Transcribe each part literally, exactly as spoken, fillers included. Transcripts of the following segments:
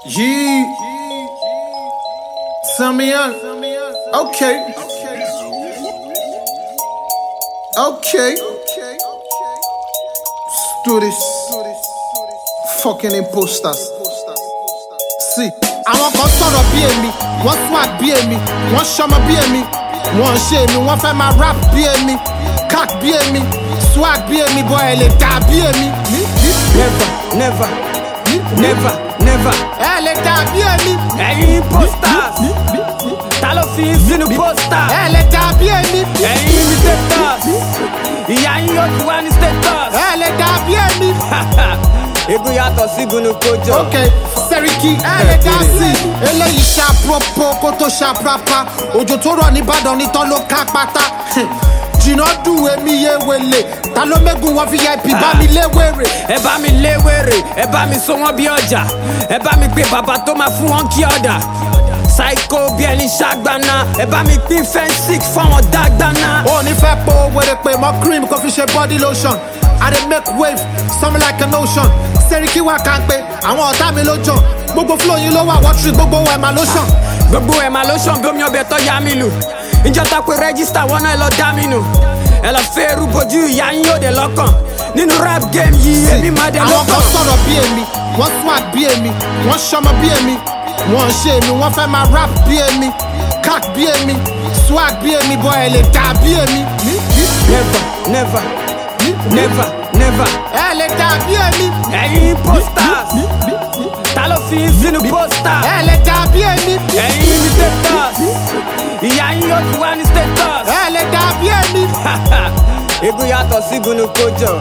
Yeah. Samian. Okay. Okay. Let's do this. Fucking imposters. See, àwọn kan sọ̀rọ̀ bí èmi, wọ́n swag bí èmi, wọ́n ṣọmọ bí èmi, wọ́n ṣe èmi, wọ́n fẹ́ máa rap bí èmi, cack bí èmi, swag bí èmi, bọ́ ẹ lè dà bí èmi. Never, never, never, never. Ẹ lè dà bí èmi. Ẹ̀yin imposters, ta ló fi sínú poster? Ẹ lè dà bí èmi. Ẹ̀yin imitators, ìyá yín yóò ti wá ní status. Ẹ lè dà bí èmi. Egun yàtọ̀ sí gunu kojo. Ok, Seriki, ẹ lè dá sí i. Eléyìí ṣàpropọ̀ kó tó ṣàprapa. Òjò tó rọ̀ nìbàdàn ní tán ló ká pátá. Jìnnà dùn èmi yé wele. Ta ló mẹ́gun wọn fi yẹ ipi bá mi lé wèrè. Ẹ bá mi lé wèrè, ẹ bá mi so wọ́n bí ọjà. Ẹ bá mi pe bàbá tó máa fún wọn kí ọ̀dà. Psycho bí ẹni ṣàgbàna. Ẹ bá mi pín fẹ́ǹsì fáwọn dàgbàna. Ó ní fẹ́ po wèrè pé mọ́ cream kò fi ṣe body lotion. I dey make wave, something like an ocean. Seriki wa kan pé àwọn ọ̀tá mi ló jàn. Gbogbo flow yín ló wà wọ́tírì, gbogbo ẹ̀ máa ló ṣàn. Gbogbo ẹ̀ máa ló ṣàn bí omi ọbẹ̀ tó yá mi lù. Ìjọ ta pé rẹ́gísítà wọn náà lọ dá mi nù. Ẹ lọ fẹ́ eru bojú ìyá yín yóò dé lọ́kàn. Nínú rap game yìí èmi máa dé lọ́kàn. Àwọn kan sọ̀rọ̀ bí èmi, wọ́n swag bí èmi, wọ́n ṣọmọ bí èmi, wọ́n ṣe èmi, wọ́n fẹ́ máa rap bí èmi, cack bí èmi, swag bí èmi, bọ́ ẹ lè dà bí èmi. Never, never, never, never. Ẹ lè dà bí èmi. Ẹ̀yin imposters, ta ló fi sínú poster? Ẹ lè dà bí èmi. Ẹ̀yin imitators, ìyá yín yóò ti wá ní status. Ẹ lè dà bí èmi. Egun yàtọ̀ sí gunu kojo.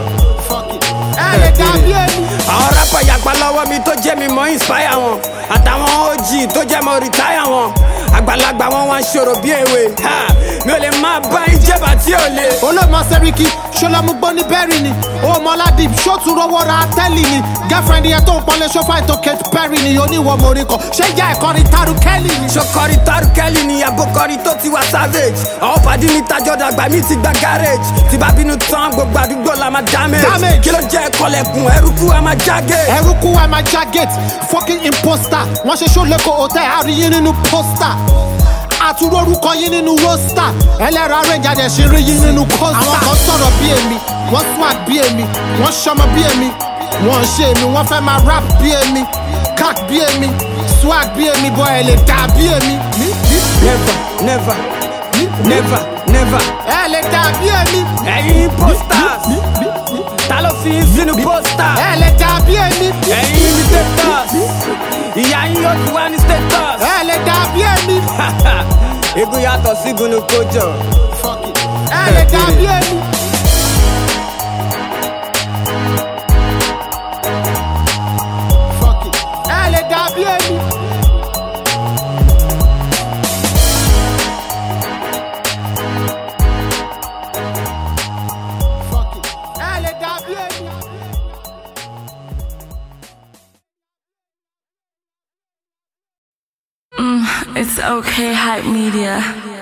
Ẹ lè dà bí èmi. Àwọn rapper yàgbá lọ́wọ́ mi tó jẹ́ mi mọ́ inspire wọn. Àtàwọn O G tó jẹ́ mọ́ retire wọn. Àgbàlagbà wọn wá ń ṣòro bí èwe. Mi ò lè máa bá ìjẹba tí ò le. Olóòmọ Seriki, ṣọlọmú gbọ́ ní bẹ́rì ni. Ọmọládì ṣóòtú rówó ra tẹ́lì ni. Girlfriend yẹn tó ń pọnlé ṣọ́fà ètò Kate Perry ni. Oníwọ̀ morin kan, ṣé ìyá ẹ̀kọ́ ni Taru Kelly ni? Ṣọkọrin Taru Kelly ni àbókọrin tó ti wá savage. Àwọn pàdé mi tajọ́ dàgbà mi ti gba garage. Tí bá bínú tán gbogbo àdúgbò la máa damage. Damage. Kí ló jẹ́ ẹ̀kọ́lẹ̀kùn ẹrúkú a máa já gate. Ẹrúkú ẹ máa já gate, fucking imposter. Wọ́n ṣe ṣó lẹ́kọ̀ọ́ hotel àríyìn nínú poster. Àtúrò orúkọ yín nínú roster. Ẹlẹ́rọ arẹ́jà dẹ̀ ṣe rí yín nínú coaster. Àwọn kan sọ̀rọ̀ bí èmi, wọ́n swag bí èmi, wọ́n ṣọmọ bí èmi, wọ́n ṣe èmi, wọ́n fẹ́ máa rap bí èmi, cack bí èmi, swag bí èmi, bọ́ ẹ lè dà bí èmi. Never, never, never, never. Ẹ lè dà bí èmi. Ẹ̀yin imposters, ta ló fi sínú poster? Ẹ lè dà bí èmi. Ẹ̀yin imitators, ìyá yín yóò ti wá ní status. Ẹ lè dà bí èmi. Egun yàtọ̀ sí gunu kojo. Ẹ lè dà bí èmi. Ẹ lè dà bí èmi. Ẹ lè dà bí èmi. It's okay, Hype Media.